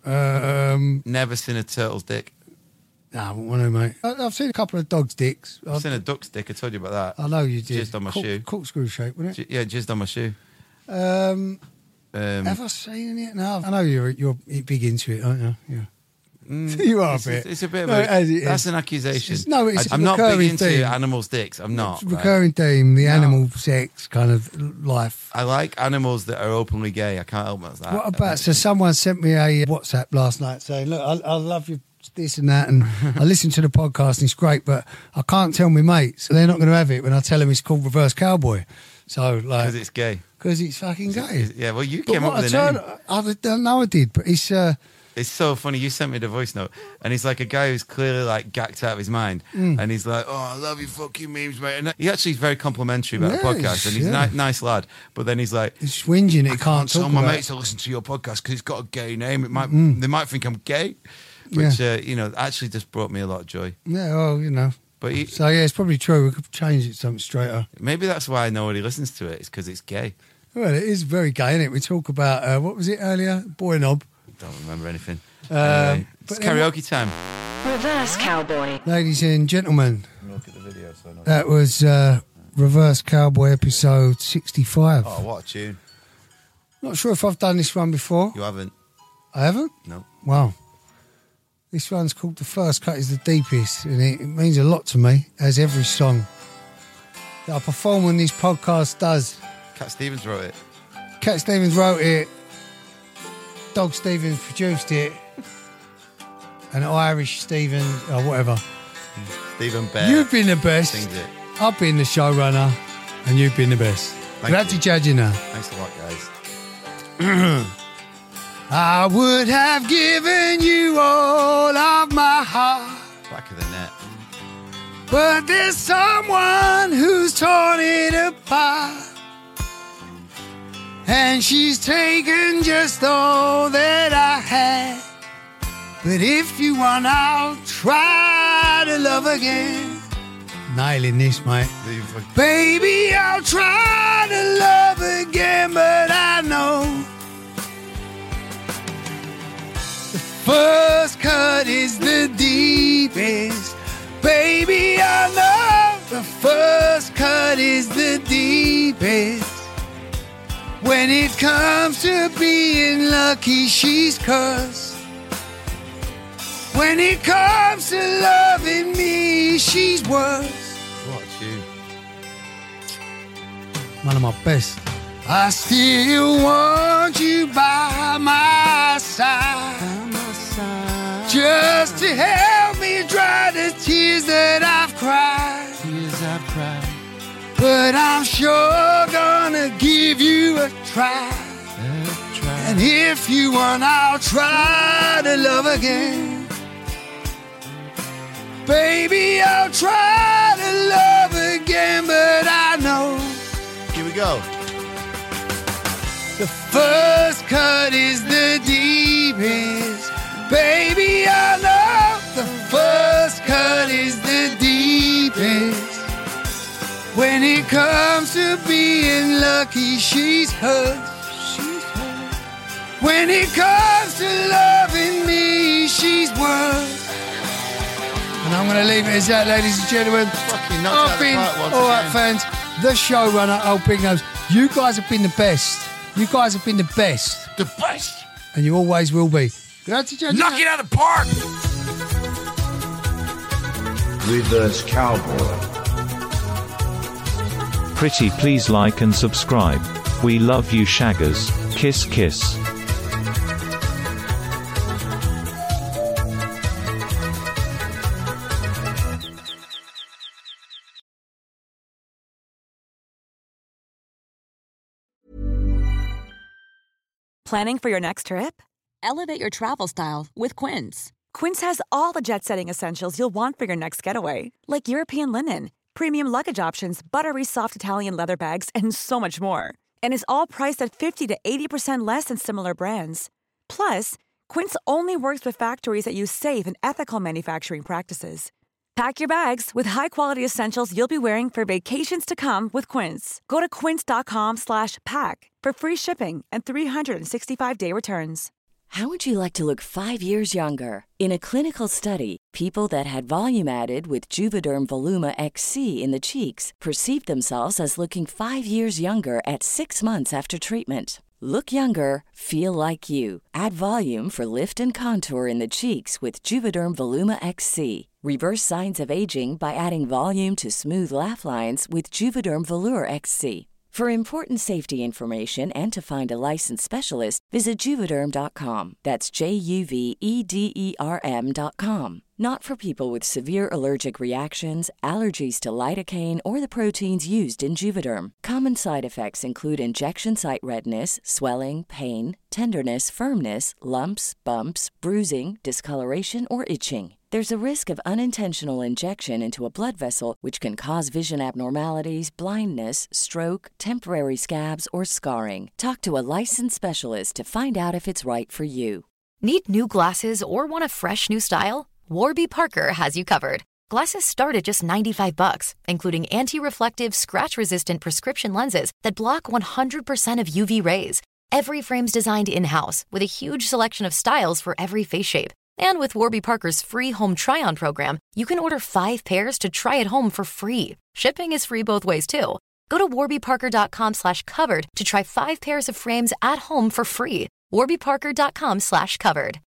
know. Never seen a turtle's dick. Nah, I wouldn't want to, mate. I've seen a couple of dogs' dicks. I've seen a duck's dick. I told you about that. I know you did. Jizzed on my shoe. Corkscrew shape, wasn't it? Yeah, jizzed on my shoe. Have I seen it? No, I know you're big into it, aren't you? Yeah. You are a bit. It's a bit of that's an accusation. I'm not big into theme. animals' dicks. I'm not. It's a recurring theme, the animal sex kind of life. I like animals that are openly gay. I can't help that. What about, so someone sent me a WhatsApp last night saying, look, I love you, this and that, and I listened to the podcast and it's great, but I can't tell my mates. So they're not going to have it when I tell them it's called Reverse Cowboy. So, like, because it's gay. Because it's fucking gay. Yeah, well, you came up with a name. I don't know I did, but it's... It's so funny. You sent me the voice note, and he's like a guy who's clearly like gacked out of his mind, and he's like, "Oh, I love you, fucking memes, mate." And he actually is very complimentary about the podcast, and he's a nice lad. But then he's like, he's whinging. He can't tell talk my about mates to listen to your podcast because it's got a gay name. It might they might think I'm gay, which you know actually just brought me a lot of joy. Yeah, well, you know. But so yeah, it's probably true. We could change it something straighter. Maybe that's why nobody listens to it. It's because it's gay. Well, it is very gay, isn't it? We talk about what was it earlier? Boy knob. Don't remember anything. Anyway, it's karaoke time. Reverse Cowboy. Ladies and gentlemen, look at the video. So that was Reverse Cowboy episode 65. Oh, what a tune! Not sure if I've done this one before. You haven't? I haven't? No. Wow. This one's called The First Cut is the Deepest, and it means a lot to me, as every song that I perform on these podcasts does. Cat Stevens wrote it. Cat Stevens wrote it, Dog Stevens produced it, and Irish Stevens, or whatever. Stephen Bear. You've been the best. Sings it. I've been the showrunner, and you've been the best. Glad to judge you now. Thanks a lot, guys. I would have given you all of my heart, Back of the net. but there's someone who's torn it apart, and she's taken just all that I had. But if you want, I'll try to love again. Nailing this, mate. Baby, I'll try to love again, but I know the first cut is the deepest. Baby, I know the first cut is the deepest. When it comes to being lucky, she's cursed. When it comes to loving me, she's worse. What a tune. One of my best. I still want you by my side. Just to help me dry the tears that I've cried. But I'm sure gonna give you a try. And if you want, I'll try to love again. Baby, I'll try to love again, but I know. Here we go. The first cut is the deepest. Baby, I know the first cut is the deepest. When it comes to being lucky, she's hurt. When it comes to loving me, she's worth. And I'm going to leave it as that, ladies and gentlemen. I've been, all right, fans, the showrunner, Old Big Nose. You guys have been the best. You guys have been the best. The best. And you always will be. Knock it out of the park. Reverse Cowboy. Pretty please like and subscribe. We love you, shaggers. Kiss kiss. Planning for your next trip? Elevate your travel style with Quince. Quince has all the jet-setting essentials you'll want for your next getaway, like European linen, premium luggage options, buttery soft Italian leather bags, and so much more. And is all priced at 50 to 80% less than similar brands. Plus, Quince only works with factories that use safe and ethical manufacturing practices. Pack your bags with high-quality essentials you'll be wearing for vacations to come with Quince. Go to quince.com/pack for free shipping and 365-day returns. How would you like to look 5 years younger? In a clinical study, people that had volume added with Juvederm Voluma XC in the cheeks perceived themselves as looking 5 years younger at 6 months after treatment. Look younger, feel like you. Add volume for lift and contour in the cheeks with Juvederm Voluma XC. Reverse signs of aging by adding volume to smooth laugh lines with Juvederm Volure XC. For important safety information and to find a licensed specialist, visit Juvederm.com. That's JUVEDERM.com. Not for people with severe allergic reactions, allergies to lidocaine, or the proteins used in Juvederm. Common side effects include injection site redness, swelling, pain, tenderness, firmness, lumps, bumps, bruising, discoloration, or itching. There's a risk of unintentional injection into a blood vessel, which can cause vision abnormalities, blindness, stroke, temporary scabs, or scarring. Talk to a licensed specialist to find out if it's right for you. Need new glasses or want a fresh new style? Warby Parker has you covered. Glasses start at just $95, including anti-reflective, scratch-resistant prescription lenses that block 100% of UV rays. Every frame's designed in-house with a huge selection of styles for every face shape. And with Warby Parker's free home try-on program, you can order 5 pairs to try at home for free. Shipping is free both ways, too. Go to warbyparker.com/covered to try 5 pairs of frames at home for free. warbyparker.com/covered.